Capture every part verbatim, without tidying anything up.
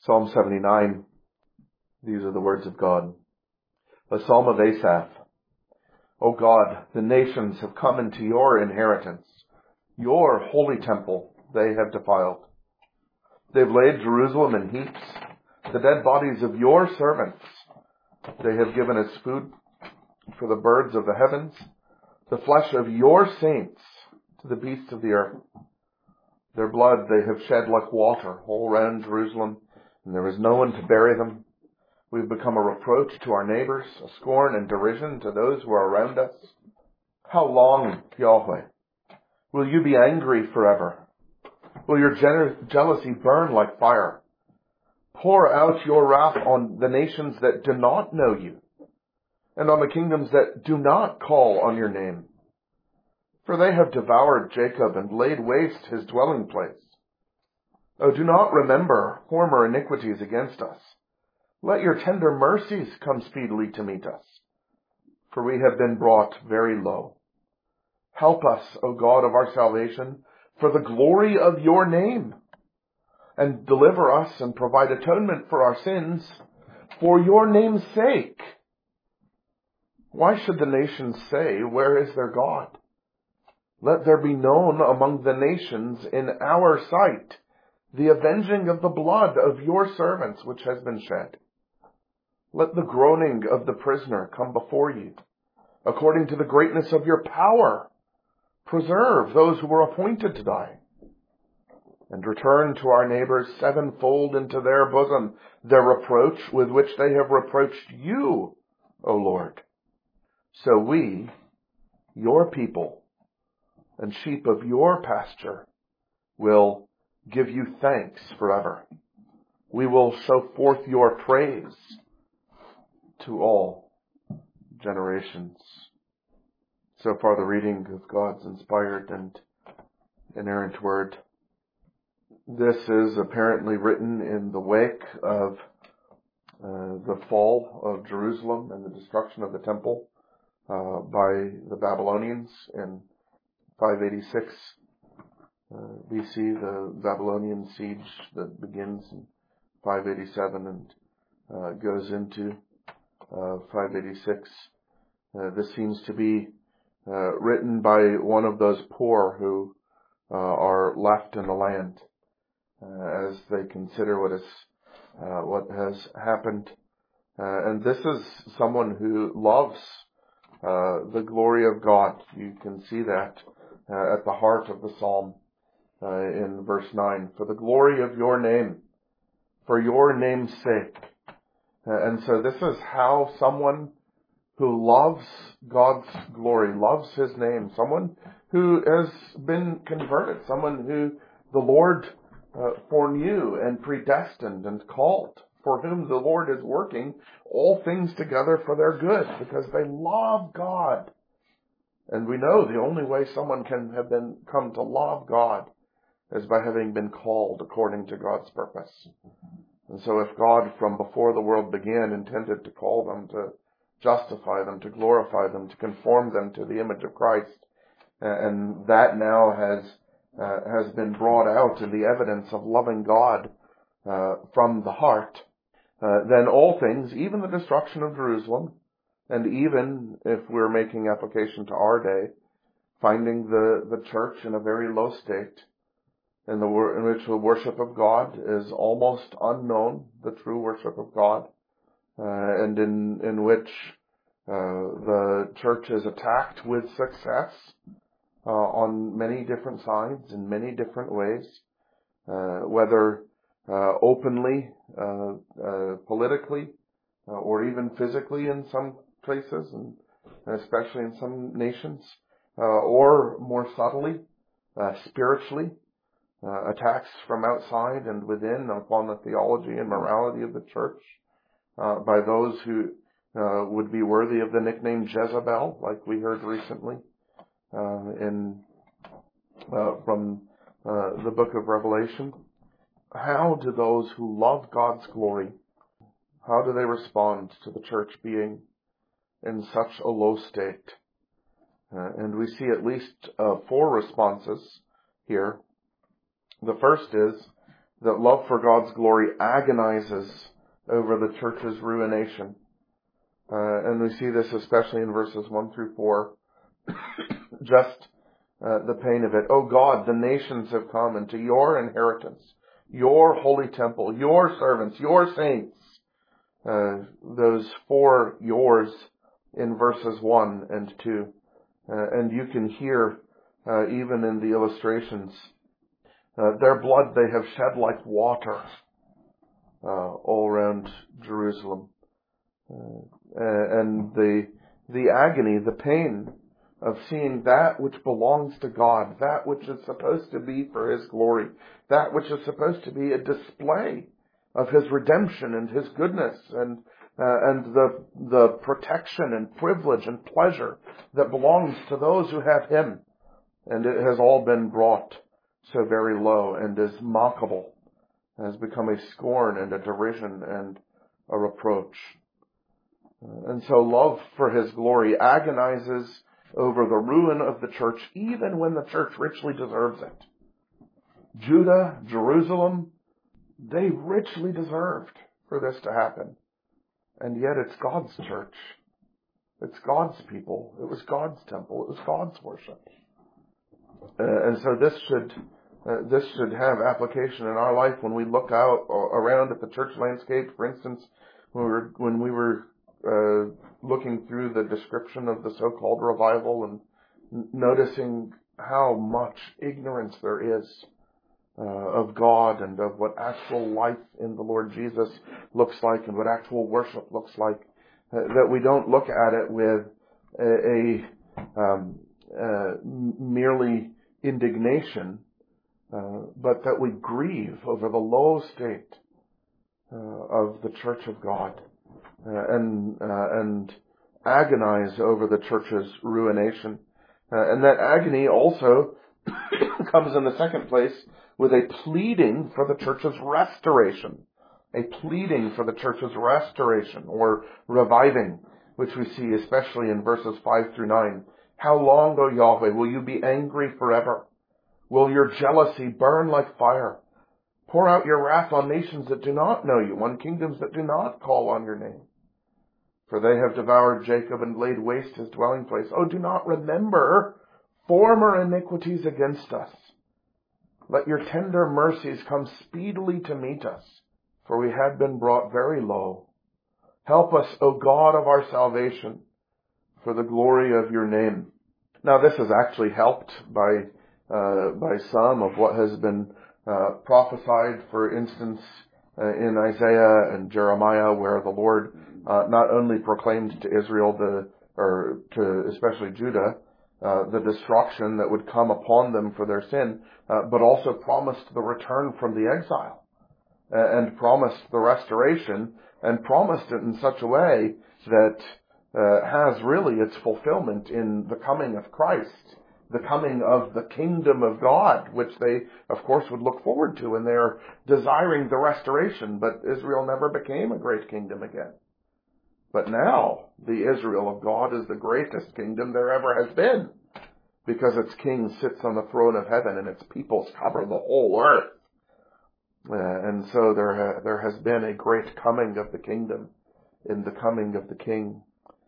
Psalm seventy-nine. These are the words of God. A psalm of Asaph. O God, the nations have come into your inheritance. Your holy temple they have defiled. They've laid Jerusalem in heaps, the dead bodies of your servants. They have given as food for the birds of the heavens, the flesh of your saints to the beasts of the earth. Their blood they have shed like water all round Jerusalem, and there is no one to bury them. We've become a reproach to our neighbors, a scorn and derision to those who are around us. How long, Yahweh, will you be angry forever? Will your gener- jealousy burn like fire? Pour out your wrath on the nations that do not know you, and on the kingdoms that do not call on your name. For they have devoured Jacob and laid waste his dwelling place. Oh, do not remember former iniquities against us. Let your tender mercies come speedily to meet us, for we have been brought very low. Help us, O God of our salvation, for the glory of your name, and deliver us and provide atonement for our sins, for your name's sake. Why should the nations say, where is their God? Let there be known among the nations in our sight the avenging of the blood of your servants which has been shed. Let the groaning of the prisoner come before you. According to the greatness of your power, preserve those who were appointed to die. And return to our neighbors sevenfold into their bosom their reproach with which they have reproached you, O Lord. So we, your people, and sheep of your pasture, will give you thanks forever. We will show forth your praise to all generations. So far the reading of God's inspired and inerrant word. This is apparently written in the wake of uh, the fall of Jerusalem and the destruction of the temple uh, by the Babylonians in five eighty-six uh, B C, the Babylonian siege that begins in five eighty-seven and uh, goes into uh, five eighty-six. Uh, this seems to be uh, written by one of those poor who uh, are left in the land uh, as they consider what is uh, what has happened. Uh, and this is someone who loves uh, the glory of God. You can see that uh, at the heart of the psalm uh, in verse nine. For the glory of your name, for your name's sake. Uh, and so this is how someone who loves God's glory, loves his name, someone who has been converted, someone who the Lord uh, foreknew and predestined and called, for whom the Lord is working all things together for their good, because they love God. And we know the only way someone can have been come to love God is by having been called according to God's purpose. And so if God from before the world began intended to call them, to justify them, to glorify them, to conform them to the image of Christ, and that now has uh, has been brought out in the evidence of loving God uh, from the heart, uh, then all things, even the destruction of Jerusalem, and even if we're making application to our day, finding the, the church in a very low state, in, the, in which the worship of God is almost unknown, the true worship of God, uh, and in, in which uh, the church is attacked with success uh, on many different sides, in many different ways, uh, whether uh, openly, uh, uh, politically, uh, or even physically in some places, and especially in some nations, uh, or more subtly, uh, spiritually, uh, attacks from outside and within upon the theology and morality of the church uh, by those who uh, would be worthy of the nickname Jezebel, like we heard recently uh, in uh, from uh, the book of Revelation. How do those who love God's glory, how do they respond to the church being in such a low state? Uh, and we see at least uh, four responses here. The first is that love for God's glory agonizes over the church's ruination. Uh, and we see this especially in verses one through four. Just uh, the pain of it. Oh God, the nations have come into your inheritance, your holy temple, your servants, your saints. Uh, those four yours in verses one and two. Uh, and you can hear, uh, even in the illustrations, uh, their blood they have shed like water uh, all around Jerusalem. Uh, and the the agony, the pain of seeing that which belongs to God, that which is supposed to be for His glory, that which is supposed to be a display of His redemption and His goodness and uh, and the the protection and privilege and pleasure that belongs to those who have Him. And it has all been brought so very low and is mockable, has become a scorn and a derision and a reproach. And so love for His glory agonizes over the ruin of the church, even when the church richly deserves it. Judah, Jerusalem, they richly deserved for this to happen. And yet it's God's church. It's God's people. It was God's temple. It was God's worship. Uh, and so this should uh, this should have application in our life when we look out uh, around at the church landscape. For instance, when we were, when we were uh, looking through the description of the so-called revival and n- noticing how much ignorance there is uh, of God and of what actual life in the Lord Jesus looks like and what actual worship looks like, uh, that we don't look at it with a, a um, uh, merely indignation, uh, but that we grieve over the low state uh, of the church of God, uh, and uh, and agonize over the church's ruination. Uh, and that agony also comes in the second place with a pleading for the church's restoration, a pleading for the church's restoration or reviving, which we see especially in verses five through nine. How long, O Yahweh, will you be angry forever? Will your jealousy burn like fire? Pour out your wrath on nations that do not know you, on kingdoms that do not call on your name. For they have devoured Jacob and laid waste his dwelling place. Oh, do not remember former iniquities against us. Let your tender mercies come speedily to meet us, for we had been brought very low. Help us, O God of our salvation, for the glory of your name. Now this is actually helped by uh, by some of what has been uh, prophesied, for instance, uh, in Isaiah and Jeremiah, where the Lord uh, not only proclaimed to Israel, the or to especially Judah, uh, the destruction that would come upon them for their sin, uh, but also promised the return from the exile, uh, and promised the restoration, and promised it in such a way that Uh, has really its fulfillment in the coming of Christ, the coming of the kingdom of God, which they, of course, would look forward to, and they're desiring the restoration, but Israel never became a great kingdom again. But now, the Israel of God is the greatest kingdom there ever has been, because its king sits on the throne of heaven, and its peoples cover the whole earth. Uh, and so there, ha- there has been a great coming of the kingdom in the coming of the king.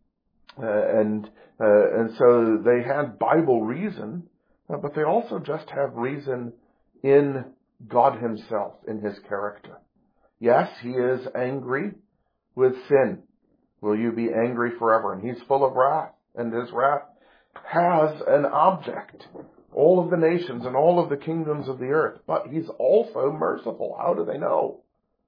Uh, and uh, and so they had Bible reason, uh, but they also just have reason in God Himself, in His character. Yes, He is angry with sin. Will you be angry forever? And He's full of wrath, and His wrath has an object, all of the nations and all of the kingdoms of the earth. But He's also merciful. How do they know?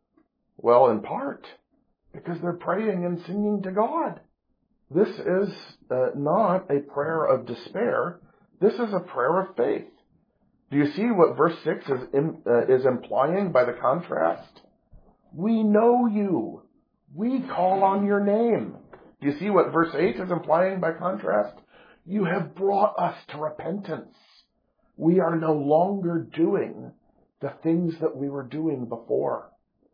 Well, in part, because they're praying and singing to God. This is uh, not a prayer of despair. This is a prayer of faith. Do you see what verse six is, in, uh, is implying by the contrast? We know you. We call on your name. Do you see what verse eight is implying by contrast? You have brought us to repentance. We are no longer doing the things that we were doing before.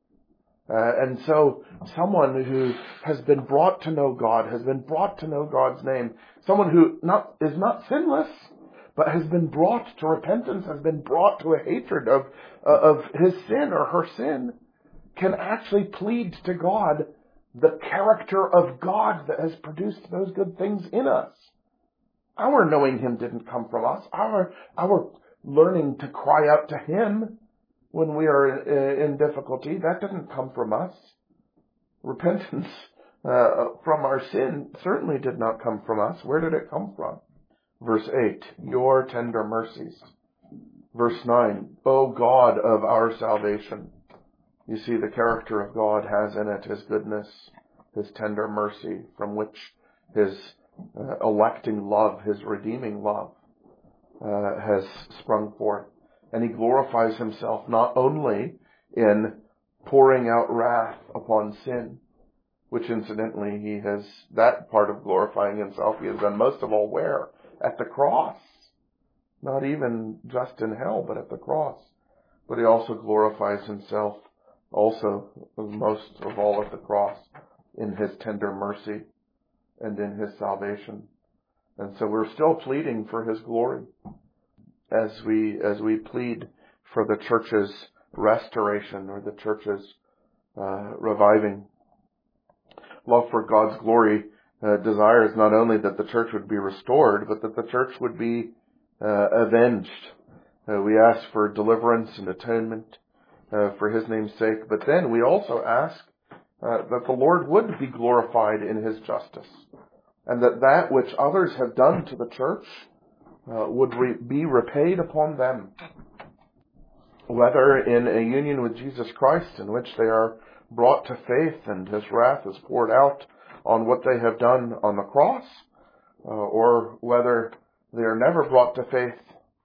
Uh, and so someone who has been brought to know God, has been brought to know God's name, someone who not is not sinless, but has been brought to repentance, has been brought to a hatred of, uh, of his sin or her sin, can actually plead to God the character of God that has produced those good things in us. Our knowing him didn't come from us. Our, our learning to cry out to him when we are in difficulty, that didn't come from us. Repentance uh, from our sin certainly did not come from us. Where did it come from? Verse eight, your tender mercies. Verse nine, O God of our salvation. You see, the character of God has in it his goodness, his tender mercy, from which his uh, electing love, his redeeming love, uh, has sprung forth. And he glorifies himself not only in pouring out wrath upon sin, which incidentally he has, that part of glorifying himself he has done most of all where? At the cross. Not even just in hell, but at the cross. But he also glorifies himself also most of all at the cross in his tender mercy and in his salvation. And so we're still pleading for his glory as we as we plead for the church's restoration or the church's uh, reviving. Love for God's glory uh, desires not only that the church would be restored, but that the church would be uh, avenged. Uh, we ask for deliverance and atonement uh, for his name's sake, but then we also ask uh, that the Lord would be glorified in his justice, and that that which others have done to the church uh, would re- be repaid upon them, whether in a union with Jesus Christ in which they are brought to faith and his wrath is poured out on what they have done on the cross, uh, or whether they are never brought to faith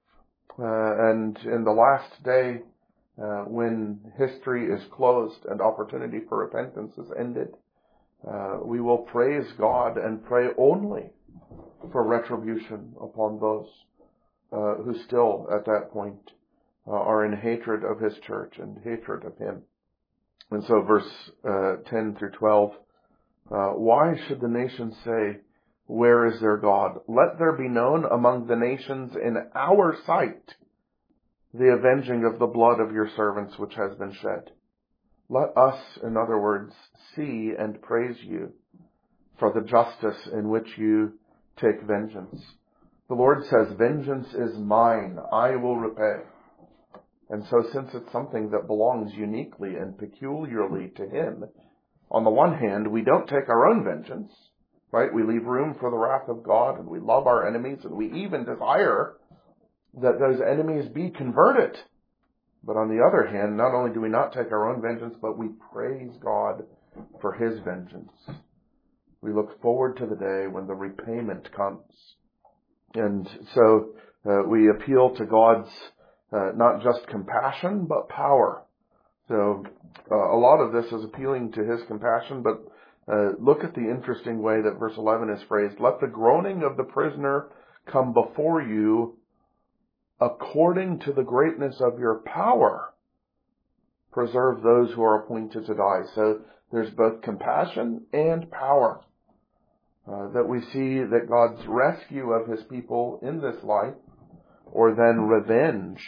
uh, and in the last day uh, when history is closed and opportunity for repentance is ended, uh, we will praise God and pray only for retribution upon those uh, who still at that point uh, are in hatred of his church and hatred of him. And so verse uh, ten through twelve, uh, why should the nations say, where is their God? Let there be known among the nations in our sight the avenging of the blood of your servants which has been shed. Let us, in other words, see and praise you for the justice in which you take vengeance. The Lord says, vengeance is mine, I will repay. And so since it's something that belongs uniquely and peculiarly to him, on the one hand, we don't take our own vengeance, right? We leave room for the wrath of God, and we love our enemies, and we even desire that those enemies be converted. But on the other hand, not only do we not take our own vengeance, but we praise God for his vengeance. We look forward to the day when the repayment comes. And so uh, we appeal to God's Uh, not just compassion, but power. So uh, a lot of this is appealing to his compassion, but uh, look at the interesting way that verse eleven is phrased. Let the groaning of the prisoner come before you according to the greatness of your power. Preserve those who are appointed to die. So there's both compassion and power. Uh, that we see that God's rescue of his people in this life, or then revenge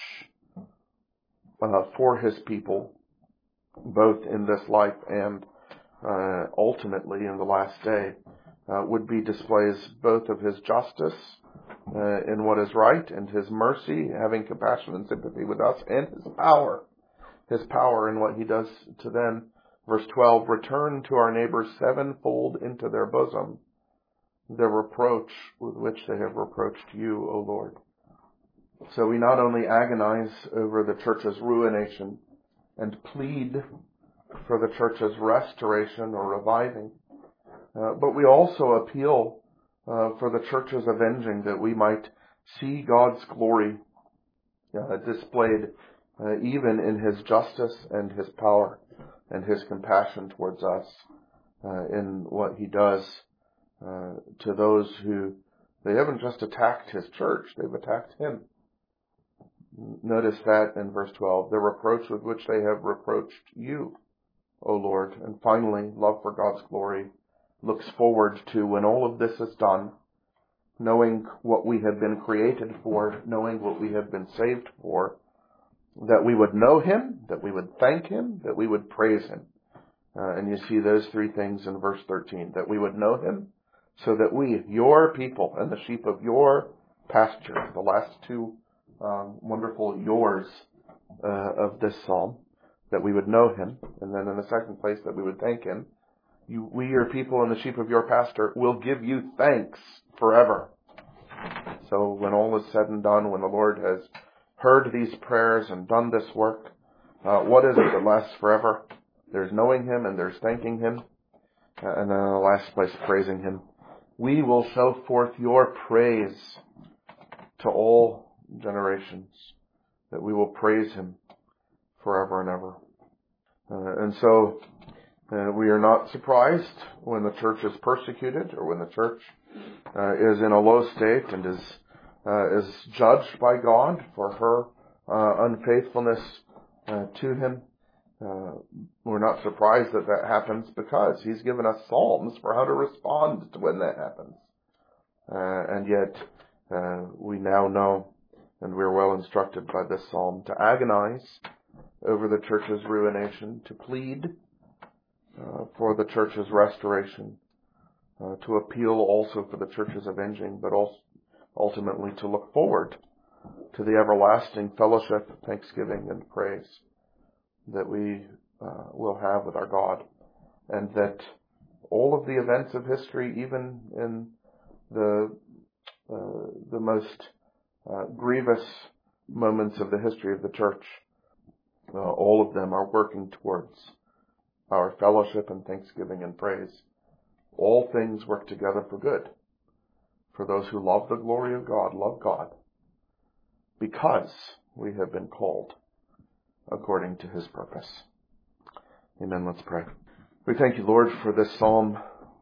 uh, for his people, both in this life and uh, ultimately in the last day, uh, would be displays both of his justice uh, in what is right, and his mercy, having compassion and sympathy with us, and his power, his power in what he does to them. Verse twelve, return to our neighbors sevenfold into their bosom the reproach with which they have reproached you, O Lord. So we not only agonize over the church's ruination and plead for the church's restoration or reviving, uh, but we also appeal uh, for the church's avenging, that we might see God's glory uh, displayed uh, even in his justice and his power and his compassion towards us uh, in what he does uh, to those who, they haven't just attacked his church, they've attacked him. Notice that in verse twelve, the reproach with which they have reproached you, O Lord. And finally, love for God's glory looks forward to when all of this is done, knowing what we have been created for, knowing what we have been saved for, that we would know him, that we would thank him, that we would praise him. Uh, and you see those three things in verse thirteen, that we would know him, so that we, your people, and the sheep of your pasture, the last two um, wonderful yours uh, of this psalm, that we would know him, and then in the second place, that we would thank him. You, we, your people, and the sheep of your pasture, will give you thanks forever. So when all is said and done, when the Lord has heard these prayers and done this work, uh, what is it that lasts forever? There's knowing him and there's thanking him. Uh, and then in the last place, praising him. We will show forth your praise to all generations, that we will praise him forever and ever. Uh, and so uh, we are not surprised when the church is persecuted, or when the church uh, is in a low state and is uh, is judged by God for her uh, unfaithfulness uh, to him. Uh, we're not surprised that that happens, because he's given us psalms for how to respond to when that happens. Uh, and yet uh, we now know, and we're well instructed by this psalm, to agonize over the church's ruination, to plead uh, for the church's restoration, uh, to appeal also for the church's avenging, but also ultimately to look forward to the everlasting fellowship, thanksgiving, and praise that we uh, will have with our God, and that all of the events of history, even in the uh, the most uh, grievous moments of the history of the church, uh, all of them are working towards our fellowship and thanksgiving and praise. All things work together for good for those who love the glory of God, love God, because we have been called according to his purpose. Amen. Let's pray. We thank you, Lord, for this psalm.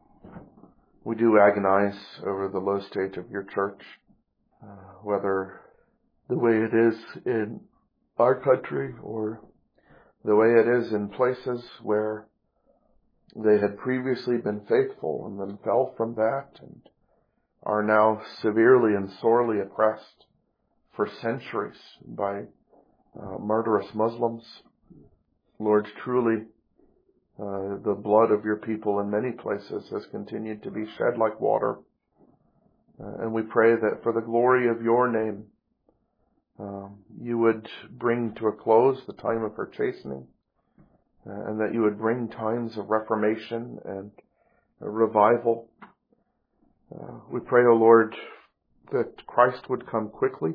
We do agonize over the low state of your church, uh, whether the way it is in our country or the way it is in places where they had previously been faithful and then fell from that and are now severely and sorely oppressed for centuries by uh, murderous Muslims. Lord, truly, uh, the blood of your people in many places has continued to be shed like water. Uh, and we pray that for the glory of your name, um, you would bring to a close the time of her chastening, uh, and that you would bring times of reformation and uh, revival. Uh, we pray, O Lord, that Christ would come quickly,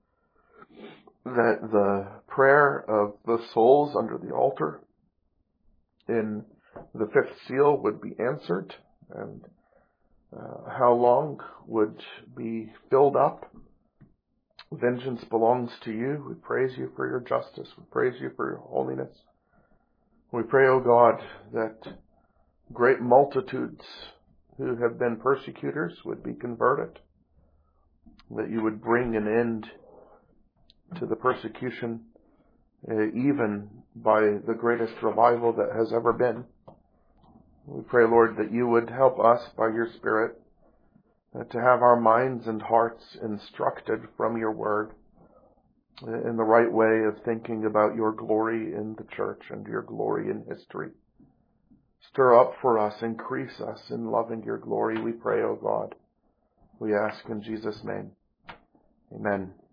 that the prayer of the souls under the altar in the fifth seal would be answered, and uh, how long would be filled up. Vengeance belongs to you. We praise you for your justice. We praise you for your holiness. We pray, O God, that great multitudes who have been persecutors would be converted, that you would bring an end to the persecution, uh, even by the greatest revival that has ever been. We pray, Lord, that you would help us by your Spirit uh, to have our minds and hearts instructed from your word uh, in the right way of thinking about your glory in the church and your glory in history. Stir up for us, increase us in loving your glory, we pray, O God. We ask in Jesus' name. Amen.